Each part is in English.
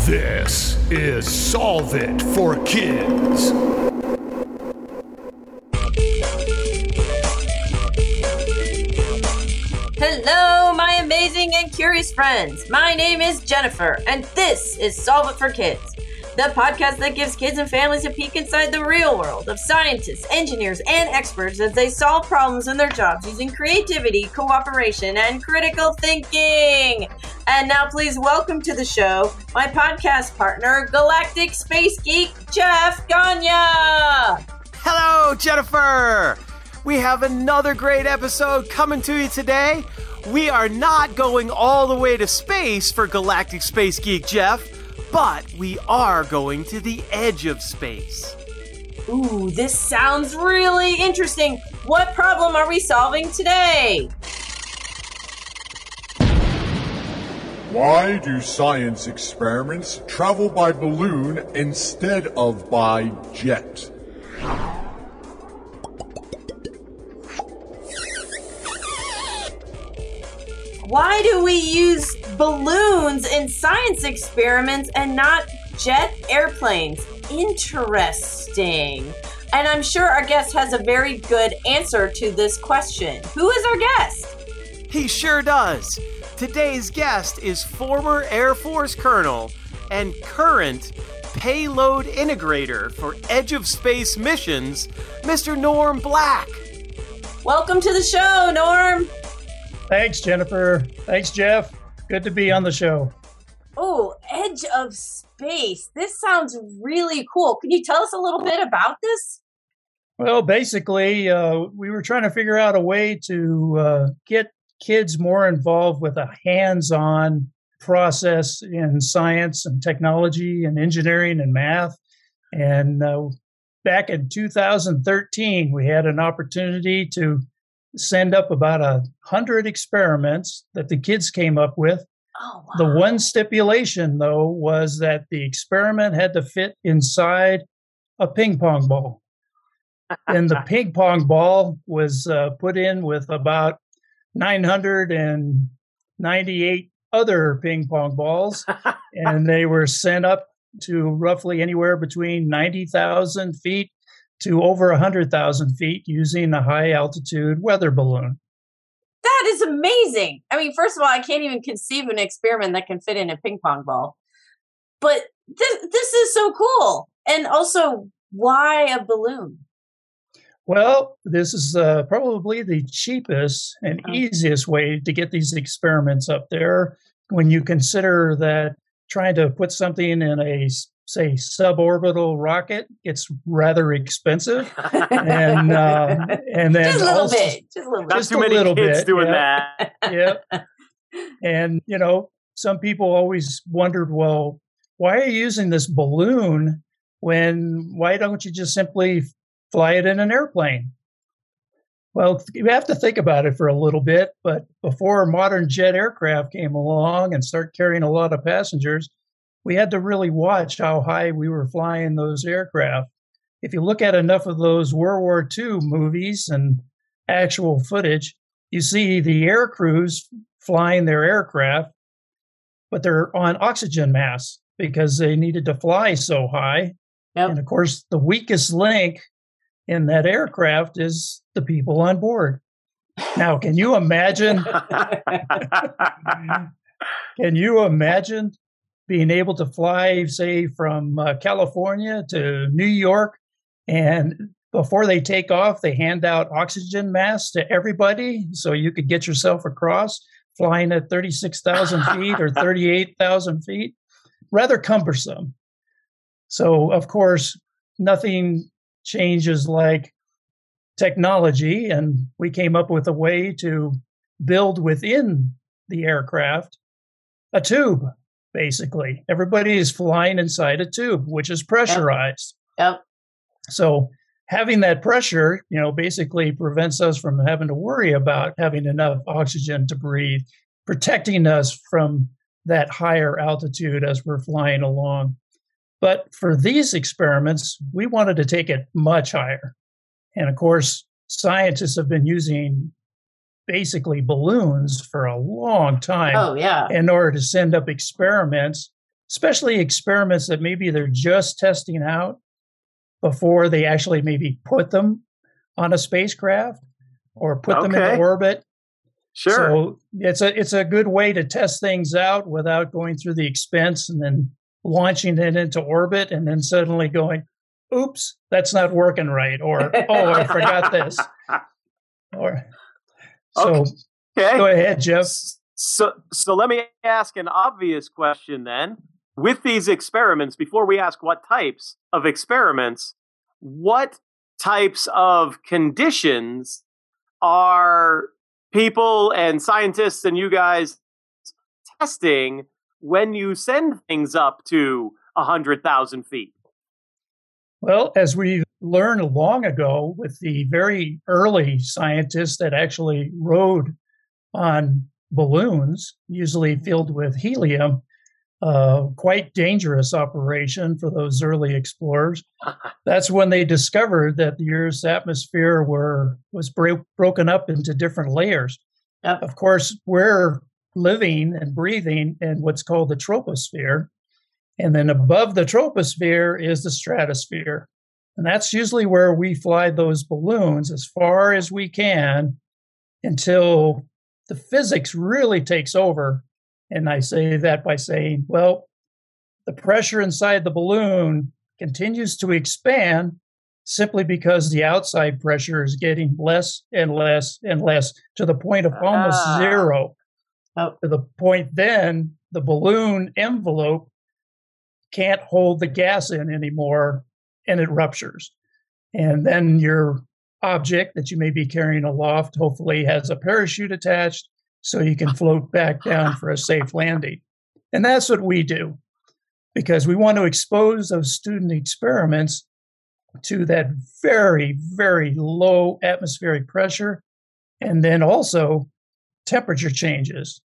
This is Solve It for Kids. Hello, my amazing and curious friends. My name is Jennifer, and this is Solve It for Kids, the podcast that gives kids and families a peek inside the real world of scientists, engineers, and experts as they solve problems in their jobs using creativity, cooperation, and critical thinking. And now please welcome to the show my podcast partner, Galactic Space Geek, Jeff Gagne. Hello, Jennifer! We have another great episode coming to you today. We are not going all the way to space for Galactic Space Geek Jeff, but we are going to the edge of space. Ooh, this sounds really interesting. What problem are we solving today? Why do science experiments travel by balloon instead of by jet? Why do we use balloons in science experiments and not jet airplanes? Interesting. And I'm sure our guest has a very good answer to this question. Who is our guest? He sure does. Today's guest is former Air Force Colonel and current payload integrator for Edge of Space missions, Mr. Norm Black. Welcome to the show, Norm. Thanks, Jennifer. Thanks, Jeff. Good to be on the show. Oh, Edge of Space. This sounds really cool. Can you tell us a little bit about this? Well, basically, we were trying to figure out a way to get kids more involved with a hands-on process in science and technology and engineering and math. And back in 2013, we had an opportunity to send up about 100 experiments that the kids came up with. Oh, wow. The one stipulation, though, was that the experiment had to fit inside a ping pong ball. And the ping pong ball was put in with about 998 other ping pong balls, and they were sent up to roughly anywhere between 90,000 feet to over 100,000 feet using a high-altitude weather balloon. That is amazing. I mean, first of all, I can't even conceive an experiment that can fit in a ping pong ball. But this is so cool. And also, why a balloon? Well, this is probably the cheapest and easiest way to get these experiments up there when you consider that trying to put something in a, say, suborbital rocket, it's rather expensive. And then just a little also, bit. Just a little bit. Not too many kids doing that. Yeah. And, some people always wondered, well, why are you using this balloon why don't you just simply fly it in an airplane? Well, you have to think about it for a little bit, but before modern jet aircraft came along and started carrying a lot of passengers, we had to really watch how high we were flying those aircraft. If you look at enough of those World War II movies and actual footage, you see the air crews flying their aircraft, but they're on oxygen masks because they needed to fly so high. Yep. And of course, the weakest link in that aircraft is the people on board. Now, can you imagine? Can you imagine being able to fly, say, from California to New York, and before they take off, they hand out oxygen masks to everybody so you could get yourself across, flying at 36,000 feet or 38,000 feet? Rather cumbersome. So, of course, nothing changes like technology, and we came up with a way to build within the aircraft a tube, basically. Everybody is flying inside a tube, which is pressurized. Yep. So having that pressure, basically prevents us from having to worry about having enough oxygen to breathe, protecting us from that higher altitude as we're flying along. But for these experiments, we wanted to take it much higher. And of course, scientists have been using basically balloons for a long time Oh, yeah. in order to send up experiments especially experiments that maybe they're just testing out before they actually maybe put them on a spacecraft or put them into orbit. Sure. So it's a good way to test things out without going through the expense and then launching it into orbit and then suddenly going, oops, that's not working right. Or, oh, I forgot this. Or so go ahead, Jeff. So let me ask an obvious question then. With these experiments, before we ask what types of experiments, what types of conditions are people and scientists and you guys testing when you send things up to 100,000 feet? Well, as we learned long ago with the very early scientists that actually rode on balloons, usually filled with helium, quite dangerous operation for those early explorers. That's when they discovered that the Earth's atmosphere was broken up into different layers. Yep. Of course, we're living and breathing in what's called the troposphere. And then above the troposphere is the stratosphere. And that's usually where we fly those balloons as far as we can until the physics really takes over. And I say that by saying, well, the pressure inside the balloon continues to expand simply because the outside pressure is getting less and less and less to the point of almost zero. To the point then the balloon envelope can't hold the gas in anymore and it ruptures. And then your object that you may be carrying aloft hopefully has a parachute attached so you can float back down for a safe landing. And that's what we do because we want to expose those student experiments to that very, very low atmospheric pressure and then also temperature changes.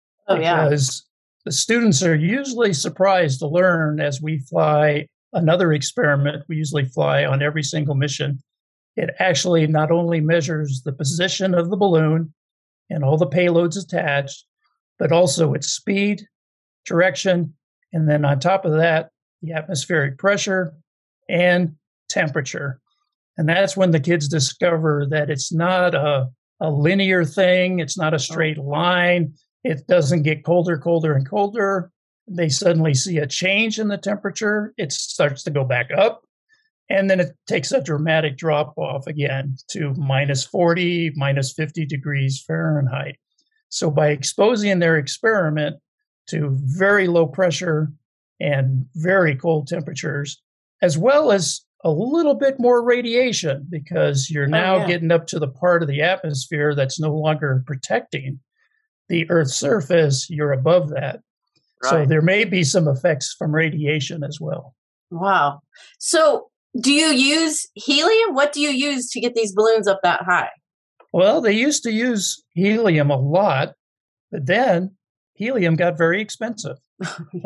Because the students are usually surprised to learn as we fly another experiment we usually fly on every single mission. It actually not only measures the position of the balloon and all the payloads attached, but also its speed, direction, and then on top of that, the atmospheric pressure and temperature. And that's when the kids discover that it's not a linear thing. It's not a straight line. It doesn't get colder, colder, and colder. They suddenly see a change in the temperature. It starts to go back up. And then it takes a dramatic drop off again to minus 40, minus 50 degrees Fahrenheit. So by exposing their experiment to very low pressure and very cold temperatures, as well as a little bit more radiation, because you're now getting up to the part of the atmosphere that's no longer protecting the Earth's surface, you're above that. Right. So there may be some effects from radiation as well. Wow. So do you use helium? What do you use to get these balloons up that high? Well, they used to use helium a lot, but then helium got very expensive. It's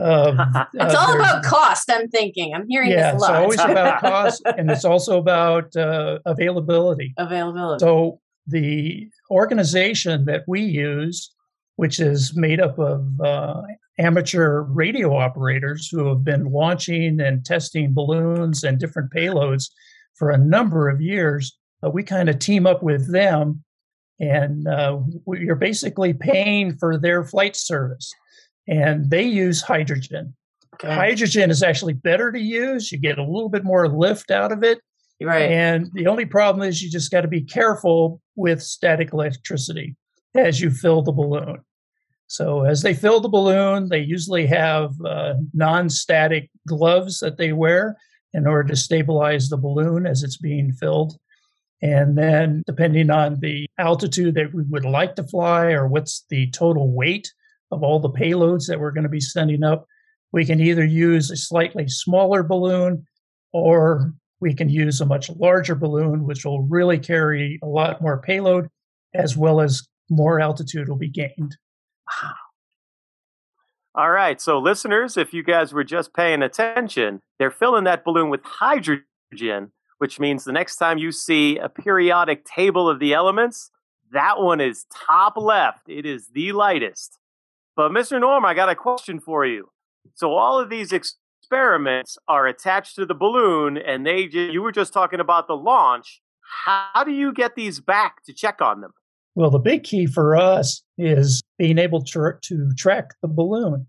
all about cost, I'm thinking. I'm hearing this a lot. It's always about cost, and it's also about availability. So the organization that we use, which is made up of amateur radio operators who have been launching and testing balloons and different payloads for a number of years, we kind of team up with them, and you're basically paying for their flight service. And they use hydrogen. Okay. Hydrogen is actually better to use. You get a little bit more lift out of it. Right. And the only problem is you just got to be careful with static electricity as you fill the balloon. So as they fill the balloon, they usually have non-static gloves that they wear in order to stabilize the balloon as it's being filled. And then depending on the altitude that we would like to fly or what's the total weight of all the payloads that we're going to be sending up, we can either use a slightly smaller balloon or we can use a much larger balloon, which will really carry a lot more payload as well as more altitude will be gained. Wow. All right. So listeners, if you guys were just paying attention, they're filling that balloon with hydrogen, which means the next time you see a periodic table of the elements, that one is top left. It is the lightest. But Mr. Norm, I got a question for you. So all of these experiments are attached to the balloon, and you were just talking about the launch. How do you get these back to check on them? Well, the big key for us is being able to track the balloon.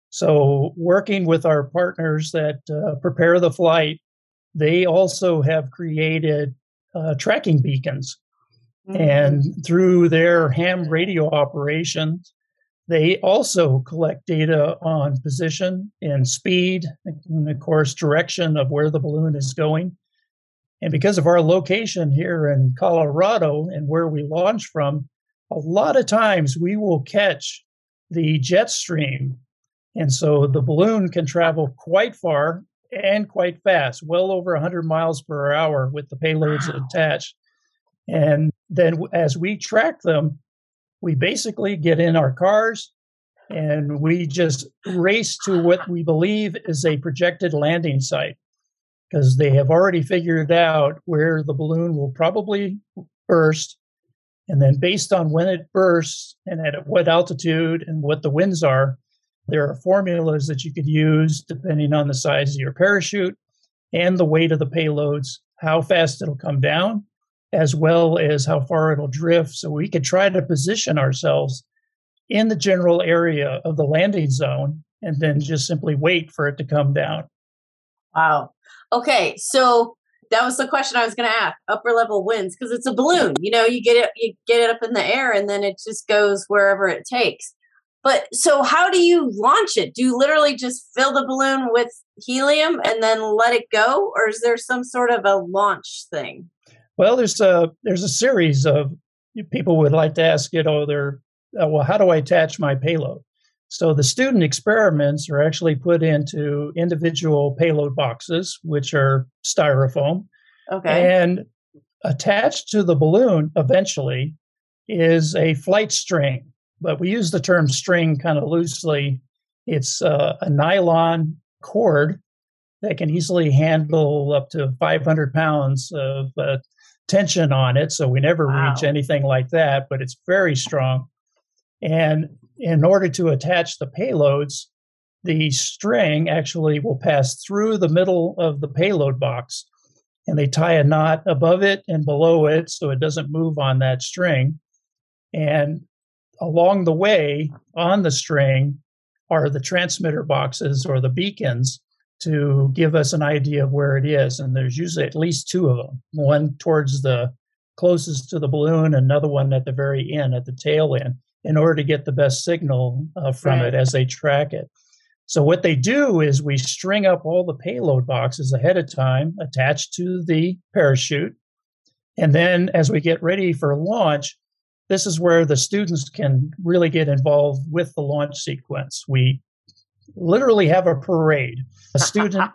So working with our partners that prepare the flight, they also have created tracking beacons. Mm-hmm. And through their ham radio operations, they also collect data on position and speed, and of course, direction of where the balloon is going. And because of our location here in Colorado and where we launch from, a lot of times we will catch the jet stream. And so the balloon can travel quite far and quite fast, well over 100 miles per hour with the payloads attached. And then as we track them, we basically get in our cars and we just race to what we believe is a projected landing site, because they have already figured out where the balloon will probably burst. And then based on when it bursts and at what altitude and what the winds are, there are formulas that you could use depending on the size of your parachute and the weight of the payloads, how fast it'll come down, as well as how far it'll drift. So we could try to position ourselves in the general area of the landing zone and then just simply wait for it to come down. Wow. Okay. So that was the question I was going to ask. Upper level winds, because it's a balloon, you get it up in the air and then it just goes wherever it takes. But so how do you launch it? Do you literally just fill the balloon with helium and then let it go? Or is there some sort of a launch thing? Well, there's a series of people would like to ask, well, how do I attach my payload? So the student experiments are actually put into individual payload boxes, which are styrofoam. Okay. And attached to the balloon eventually is a flight string. But we use the term string kind of loosely. It's a nylon cord that can easily handle up to 500 pounds of tension on it. So we never reach anything like that, but it's very strong. And in order to attach the payloads, the string actually will pass through the middle of the payload box, and they tie a knot above it and below it so it doesn't move on that string. And along the way on the string are the transmitter boxes or the beacons to give us an idea of where it is. And there's usually at least two of them, one towards the closest to the balloon, another one at the very end, at the tail end, in order to get the best signal from it as they track it. So what they do is we string up all the payload boxes ahead of time attached to the parachute. And then as we get ready for launch, this is where the students can really get involved with the launch sequence. We literally have a parade. A student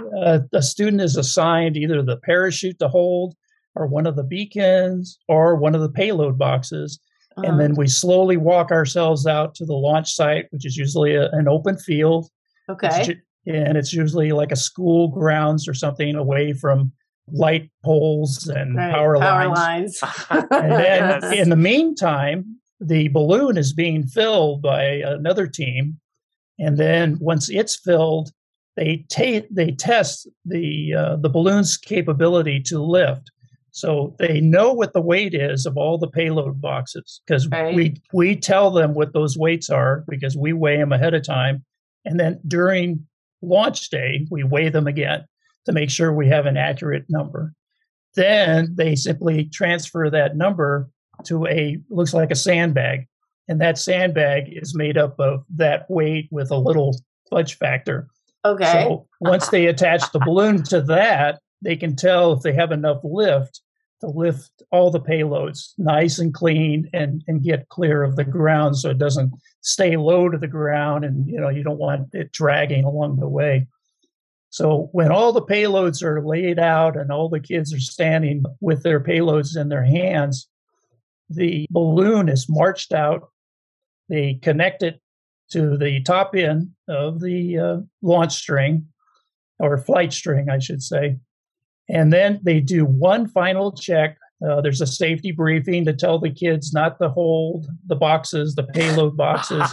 is assigned either the parachute to hold or one of the beacons or one of the payload boxes. Uh-huh. And then we slowly walk ourselves out to the launch site, which is usually an open field. Okay. And it's usually like a school grounds or something away from light poles and power lines. And then in the meantime, the balloon is being filled by another team. And then once it's filled, they test the balloon's capability to lift. So they know what the weight is of all the payload boxes, because we tell them what those weights are because we weigh them ahead of time. And then during launch day, we weigh them again to make sure we have an accurate number. Then they simply transfer that number to looks like a sandbag. And that sandbag is made up of that weight with a little fudge factor. Okay. So once they attach the balloon to that, they can tell if they have enough lift to lift all the payloads nice and clean and get clear of the ground so it doesn't stay low to the ground and you don't want it dragging along the way. So when all the payloads are laid out and all the kids are standing with their payloads in their hands, the balloon is marched out. They connect it to the top end of the launch string, or flight string, I should say. And then they do one final check There's a safety briefing to tell the kids not to hold the boxes, the payload boxes.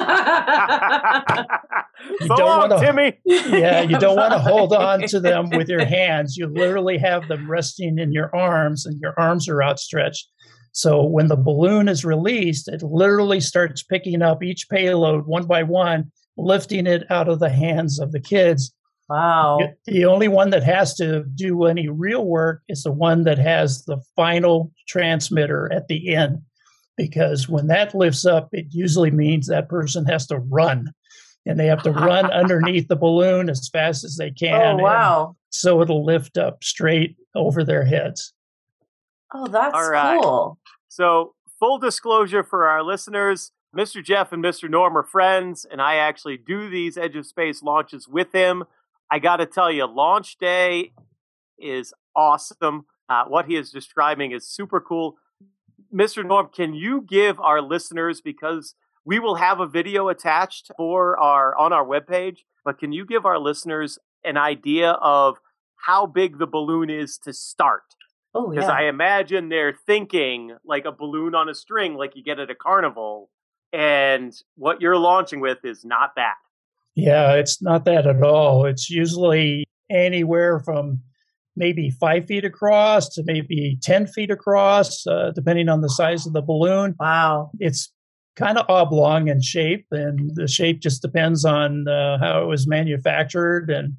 You so long, Timmy. Yeah, you don't want to hold on to them with your hands. You literally have them resting in your arms, and your arms are outstretched. So when the balloon is released, it literally starts picking up each payload one by one, lifting it out of the hands of the kids. Wow. The only one that has to do any real work is the one that has the final transmitter at the end, because when that lifts up, it usually means that person has to run, and they have to run underneath the balloon as fast as they can. Oh, wow. So it'll lift up straight over their heads. Oh, that's all right. Cool. So full disclosure for our listeners, Mr. Jeff and Mr. Norm are friends, and I actually do these Edge of Space launches with him. I got to tell you, launch day is awesome. What he is describing is super cool. Mr. Norm, can you give our listeners, because we will have a video attached on our webpage, but can you give our listeners an idea of how big the balloon is to start? Oh, yeah. Because I imagine they're thinking like a balloon on a string, like you get at a carnival, and what you're launching with is not that. Yeah, it's not that at all. It's usually anywhere from maybe 5 feet across to maybe 10 feet across, depending on the size of the balloon. Wow. It's kind of oblong in shape, and the shape just depends on how it was manufactured and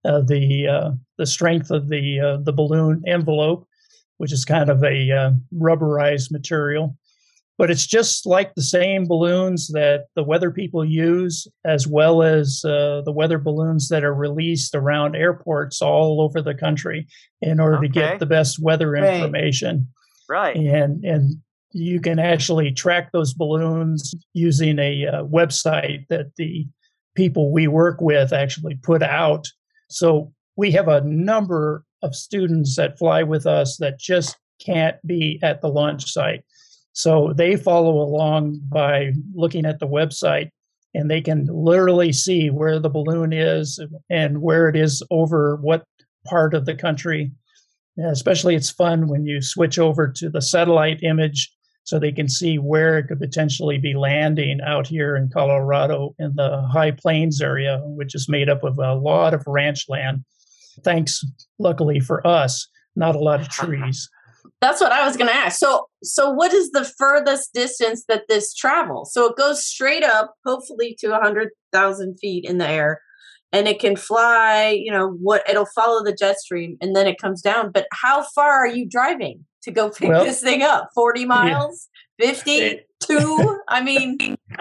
the strength of the balloon envelope, which is kind of a rubberized material. But it's just like the same balloons that the weather people use, as well as the weather balloons that are released around airports all over the country in order to get the best weather information. Right. And you can actually track those balloons using a website that the people we work with actually put out. So we have a number of students that fly with us that just can't be at the launch site. So they follow along by looking at the website, and they can literally see where the balloon is and where it is over what part of the country. Especially it's fun when you switch over to the satellite image so they can see where it could potentially be landing out here in Colorado in the High Plains area, which is made up of a lot of ranch land. Thanks, luckily for us, not a lot of trees. That's what I was going to ask. So what is the furthest distance that this travels? So it goes straight up, hopefully to 100,000 feet in the air, and it can fly, it'll follow the jet stream, and then it comes down. But how far are you driving to go pick this thing up? 40 miles? 50? 2? I mean...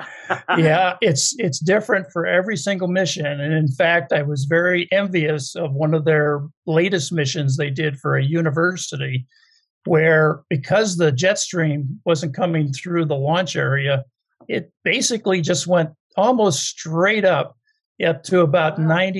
Yeah, it's different for every single mission. And in fact, I was very envious of one of their latest missions they did for a university, where because the jet stream wasn't coming through the launch area, it basically just went almost straight up to about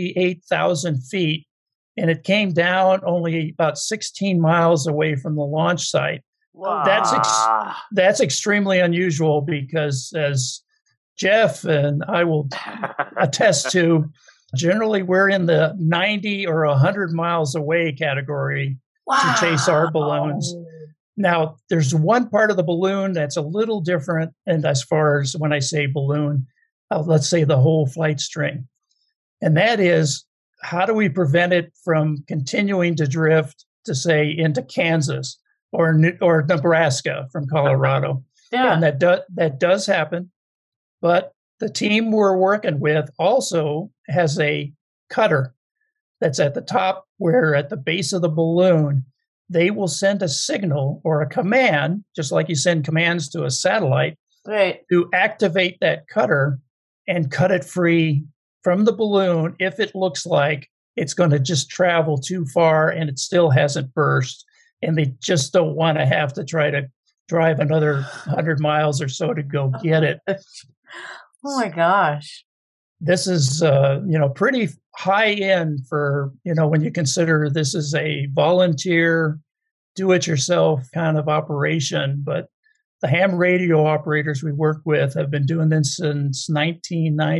98,000 feet. And it came down only about 16 miles away from the launch site. Wow. That's extremely unusual, because as Jeff and I will attest to, generally we're in the 90 or 100 miles away category to chase our balloons. Now, there's one part of the balloon that's a little different. And as far as when I say balloon, let's say the whole flight string. And that is, how do we prevent it from continuing to drift to, say, into Kansas or Nebraska from Colorado? Yeah. And that does happen. But the team we're working with also has a cutter that's at the top, where at the base of the balloon, they will send a signal or a command, just like you send commands to a satellite, to activate that cutter and cut it free from the balloon if it looks like it's going to just travel too far and it still hasn't burst. And they just don't want to have to try to drive another 100 miles or so to go get it. Oh my gosh. This is, pretty high end for, when you consider this is a volunteer, do-it-yourself kind of operation. But the ham radio operators we work with have been doing this since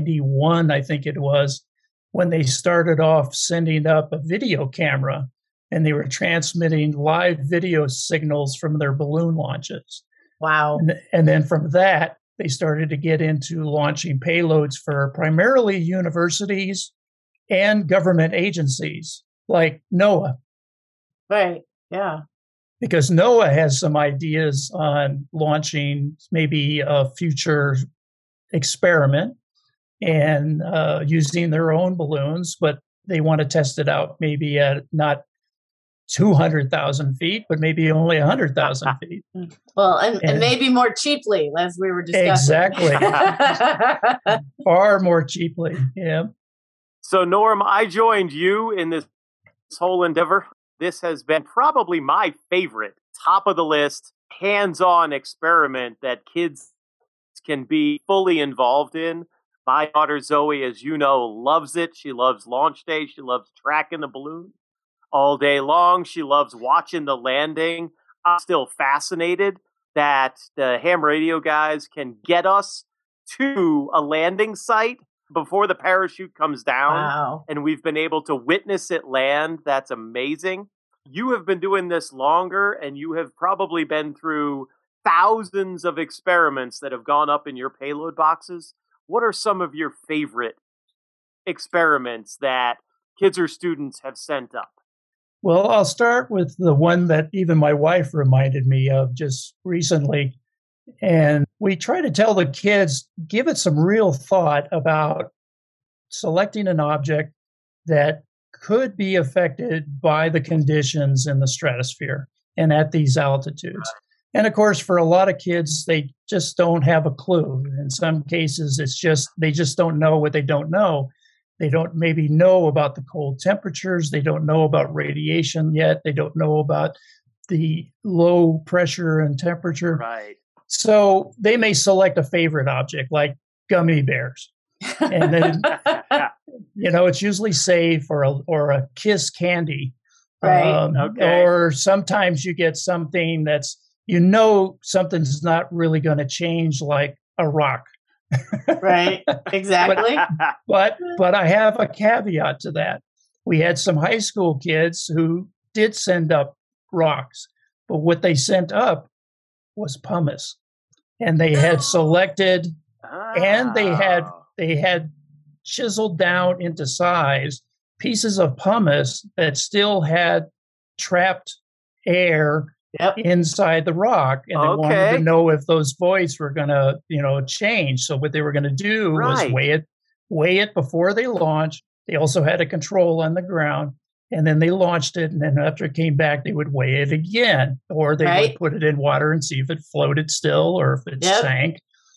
1991, I think it was, when they started off sending up a video camera and they were transmitting live video signals from their balloon launches. Wow. And then from that, they started to get into launching payloads for primarily universities and government agencies like NOAA. Right. Yeah. Because NOAA has some ideas on launching maybe a future experiment and using their own balloons, but they want to test it out maybe at not 200,000 feet, but maybe only 100,000 feet. Well, and maybe more cheaply, as we were discussing. Exactly. Far more cheaply. Yeah. So, Norm, I joined you in this whole endeavor. This has been probably my favorite, top of the list, hands-on experiment that kids can be fully involved in. My daughter Zoe, as you know, loves it. She loves launch day. She loves tracking the balloon all day long. She loves watching the landing. I'm still fascinated that the ham radio guys can get us to a landing site before the parachute comes down. Wow. And we've been able to witness it land. That's amazing. You have been doing this longer, and you have probably been through thousands of experiments that have gone up in your payload boxes. What are some of your favorite experiments that kids or students have sent up? Well, I'll start with the one that even my wife reminded me of just recently. And we try to tell the kids, give it some real thought about selecting an object that could be affected by the conditions in the stratosphere and at these altitudes. And of course, for a lot of kids, they just don't have a clue. In some cases, it's just, they just don't know what they don't know. They don't maybe know about the cold temperatures. They don't know about radiation yet. They don't know about the low pressure and temperature. Right. So they may select a favorite object like gummy bears. And then, it's usually safe, or a Kiss candy. Right. Okay. Or sometimes you get something that's, something's not really going to change, like a rock. Right. Exactly. But I have a caveat to that. We had some high school kids who did send up rocks, but what they sent up was pumice. And they had selected, and they had chiseled down into size pieces of pumice that still had trapped air inside the rock, and they wanted to know if those voids were going to, change. So what they were going to do was weigh it before they launched. They also had a control on the ground, and then they launched it. And then after it came back, they would weigh it again, or they would put it in water and see if it floated still or if it sank.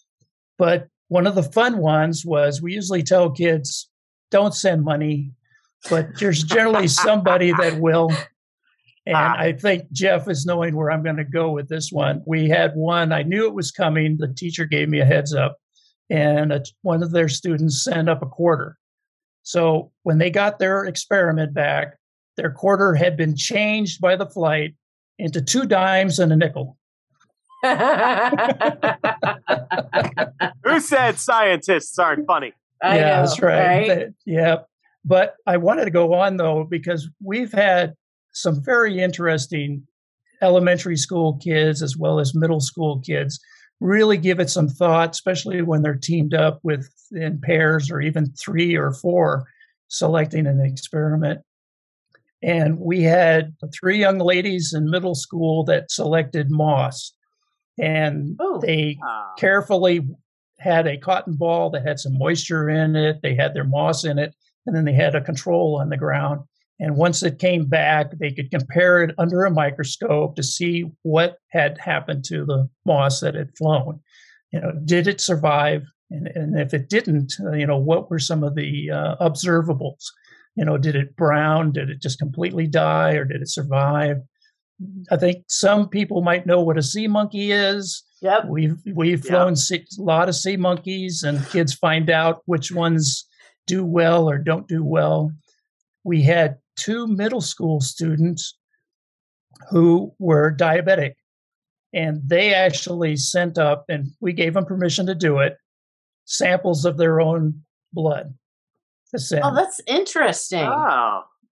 But one of the fun ones was, we usually tell kids, don't send money, but there's generally somebody that will. And I think Jeff is knowing where I'm going to go with this one. We had one, I knew it was coming. The teacher gave me a heads up, and one of their students sent up a quarter. So when they got their experiment back, their quarter had been changed by the flight into 2 dimes and a nickel. Who said scientists aren't funny? I know, that's right. Yeah. But I wanted to go on, though, because we've had some very interesting elementary school kids as well as middle school kids really give it some thought, especially when they're teamed up in pairs or even 3 or 4 selecting an experiment. And we had 3 young ladies in middle school that selected moss. And they carefully had a cotton ball that had some moisture in it. They had their moss in it, and then they had a control on the ground. And once it came back, they could compare it under a microscope to see what had happened to the moss that had flown. Did it survive? And if it didn't, what were some of the observables? Did it brown? Did it just completely die, or did it survive? I think some people might know what a sea monkey is. Yep. We've flown a lot of sea monkeys, and kids find out which ones do well or don't do well. We had 2 middle school students who were diabetic, and they actually sent up, and we gave them permission to do it, samples of their own blood to send. Oh, that's interesting. Oh.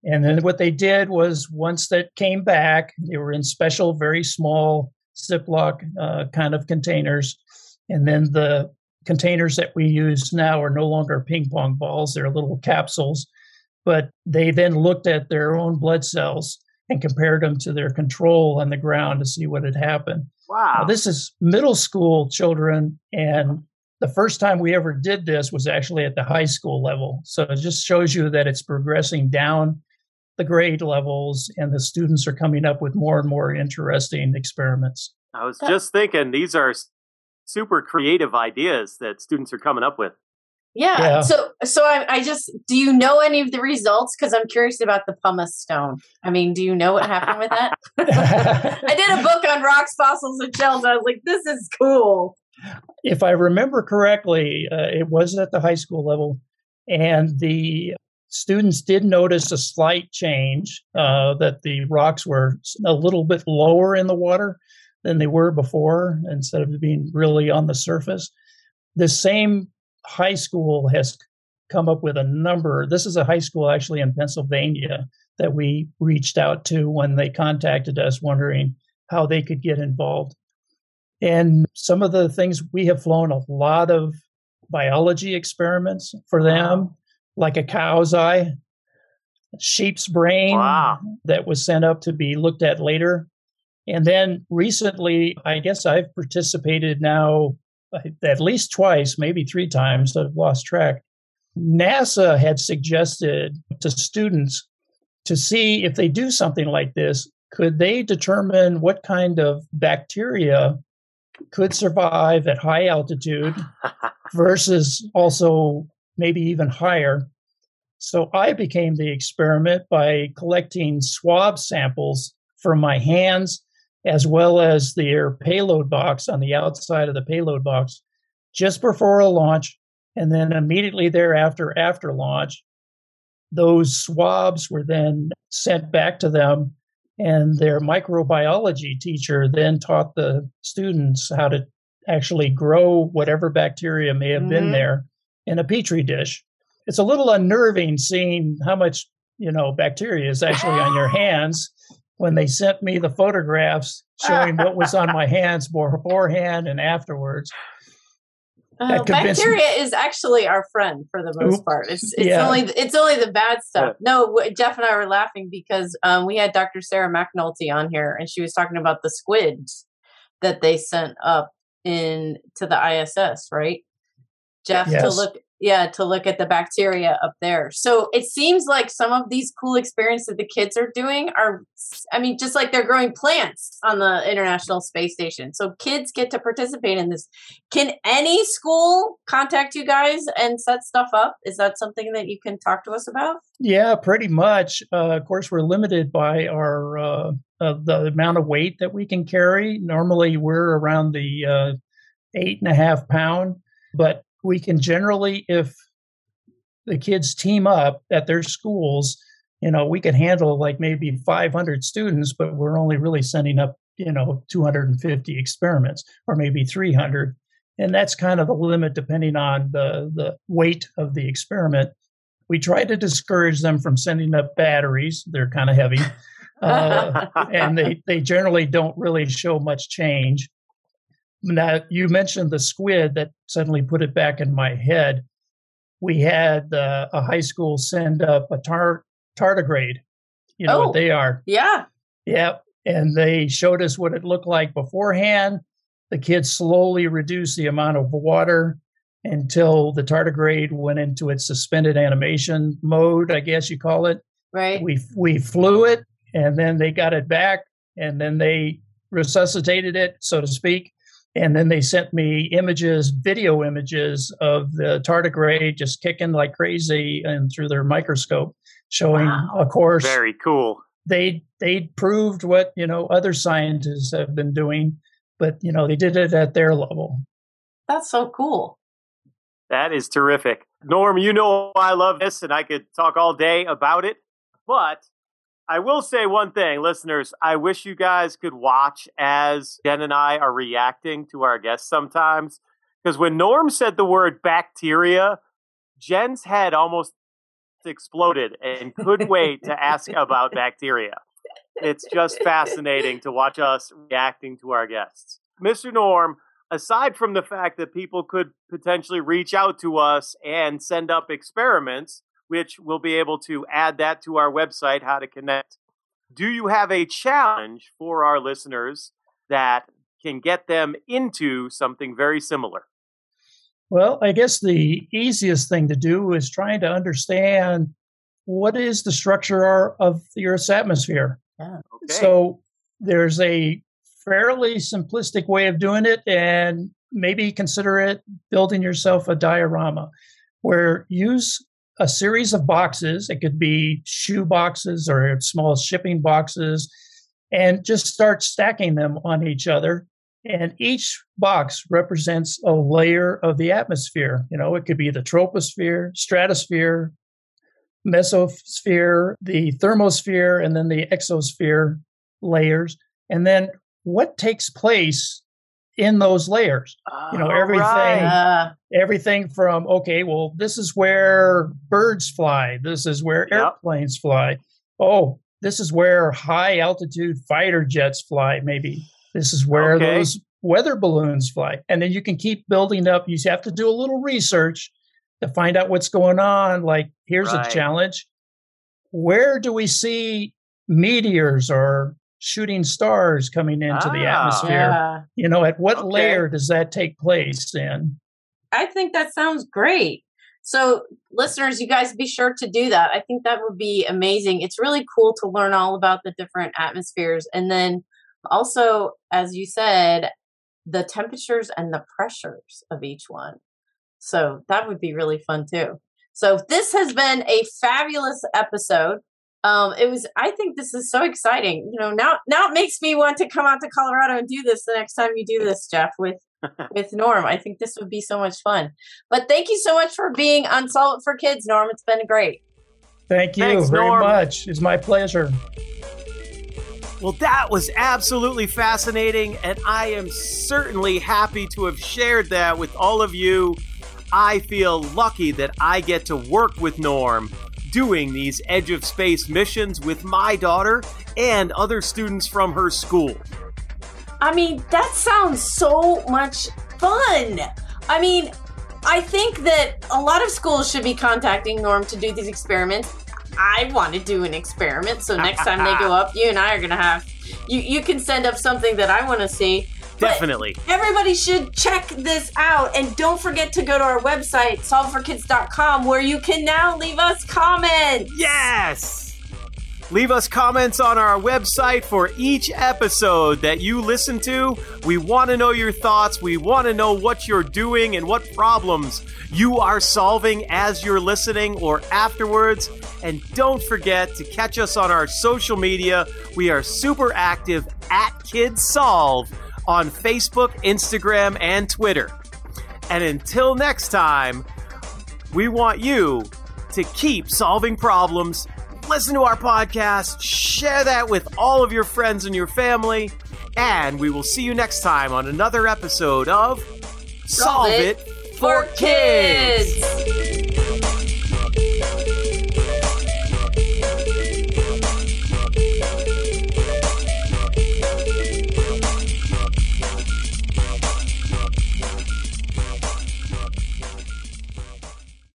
And then what they did was once that came back, they were in special, very small Ziploc kind of containers. And then the containers that we use now are no longer ping pong balls. They're little capsules. But they then looked at their own blood cells and compared them to their control on the ground to see what had happened. Wow. Now, this is middle school children. And the first time we ever did this was actually at the high school level. So it just shows you that it's progressing down the grade levels and the students are coming up with more and more interesting experiments. I was just thinking, these are super creative ideas that students are coming up with. Yeah. So I just, do you know any of the results? Because I'm curious about the pumice stone. I mean, do you know what happened with that? I did a book on rocks, fossils, and shells. I was like, this is cool. If I remember correctly, it was at the high school level, and the students did notice a slight change, that the rocks were a little bit lower in the water than they were before, instead of being really on the surface. The same high school has come up with a number. This is a high school actually in Pennsylvania that we reached out to when they contacted us wondering how they could get involved. And some of the things, we have flown a lot of biology experiments for them, like a cow's eye, sheep's brain that was sent up to be looked at later. And then recently, I guess I've participated now at least twice, maybe 3 times. I've lost track. NASA had suggested to students to see if they do something like this, could they determine what kind of bacteria could survive at high altitude versus also maybe even higher. So I became the experiment by collecting swab samples from my hands as well as their payload box on the outside of the payload box just before a launch. And then immediately thereafter, after launch, those swabs were then sent back to them. And their microbiology teacher then taught the students how to actually grow whatever bacteria may have been there in a petri dish. It's a little unnerving seeing how much, bacteria is actually on your hands. When they sent me the photographs showing what was on my hands beforehand and afterwards. Bacteria is actually our friend for the most part. It's only the bad stuff. No, Jeff and I were laughing because we had Dr. Sarah McNulty on here, and she was talking about the squids that they sent up to the ISS, right, Jeff? Yes. To look at the bacteria up there. So it seems like some of these cool experiments that the kids are doing are, just like they're growing plants on the International Space Station. So kids get to participate in this. Can any school contact you guys and set stuff up? Is that something that you can talk to us about? Yeah, pretty much. Of course, we're limited by our the amount of weight that we can carry. Normally, we're around the 8.5 pound, but we can generally, if the kids team up at their schools, we could handle like maybe 500 students, but we're only really sending up, 250 experiments or maybe 300. And that's kind of the limit depending on the weight of the experiment. We try to discourage them from sending up batteries. They're kind of heavy. And they generally don't really show much change. Now, you mentioned the squid. That suddenly put it back in my head. We had a high school send up a tardigrade. You know what they are? Yeah. Yeah. And they showed us what it looked like beforehand. The kids slowly reduced the amount of water until the tardigrade went into its suspended animation mode, I guess you call it. Right. We flew it, and then they got it back, and then they resuscitated it, so to speak. And then they sent me video images of the tardigrade just kicking like crazy and through their microscope, showing, of course, very cool. They proved what, other scientists have been doing, but, they did it at their level. That's so cool. That is terrific. Norm, I love this and I could talk all day about it, but I will say one thing, listeners. I wish you guys could watch as Jen and I are reacting to our guests sometimes. Because when Norm said the word bacteria, Jen's head almost exploded and couldn't wait to ask about bacteria. It's just fascinating to watch us reacting to our guests. Mr. Norm, aside from the fact that people could potentially reach out to us and send up experiments, which we'll be able to add that to our website, How to Connect, do you have a challenge for our listeners that can get them into something very similar? Well, I guess the easiest thing to do is trying to understand what is the structure of the Earth's atmosphere. Yeah. Okay. So there's a fairly simplistic way of doing it, and maybe consider it building yourself a diorama where use a series of boxes. It could be shoe boxes or small shipping boxes, and just start stacking them on each other. And each box represents a layer of the atmosphere. You know, it could be the troposphere, stratosphere, mesosphere, the thermosphere, and then the exosphere layers. And then what takes place in those layers? You know, everything from, okay, well, this is where birds fly. This is where airplanes fly. Oh, this is where high altitude fighter jets fly, maybe. This is where those weather balloons fly. And then you can keep building up. You have to do a little research to find out what's going on. Like, here's a challenge. Where do we see meteors or shooting stars coming into the atmosphere? Yeah. You know, at what layer does that take place in? I think that sounds great. So, listeners, you guys be sure to do that. I think that would be amazing. It's really cool to learn all about the different atmospheres. And then also, as you said, the temperatures and the pressures of each one. So that would be really fun too. So this has been a fabulous episode. I think this is so exciting. You know, now it makes me want to come out to Colorado and do this the next time you do this, Jeff, with Norm. I think this would be so much fun. But thank you so much for being on Solve It for Kids, Norm. It's been great. Thank you very much. It's my pleasure. Well, that was absolutely fascinating, and I am certainly happy to have shared that with all of you. I feel lucky that I get to work with Norm doing these Edge of Space missions with my daughter and other students from her school. I mean, that sounds so much fun. I mean, I think that a lot of schools should be contacting Norm to do these experiments. I want to do an experiment, so next time they go up, you and I are going to have... You can send up something that I want to see. Definitely. But everybody should check this out, and don't forget to go to our website, solveitforkids.com, where you can now leave us comments. Yes! Leave us comments on our website for each episode that you listen to. We want to know your thoughts. We want to know what you're doing and what problems you are solving as you're listening or afterwards. And don't forget to catch us on our social media. We are super active at Kids Solve on Facebook, Instagram, and Twitter. And until next time, we want you to keep solving problems. Listen to our podcast, share that with all of your friends and your family, and we will see you next time on another episode of Solve It for Kids.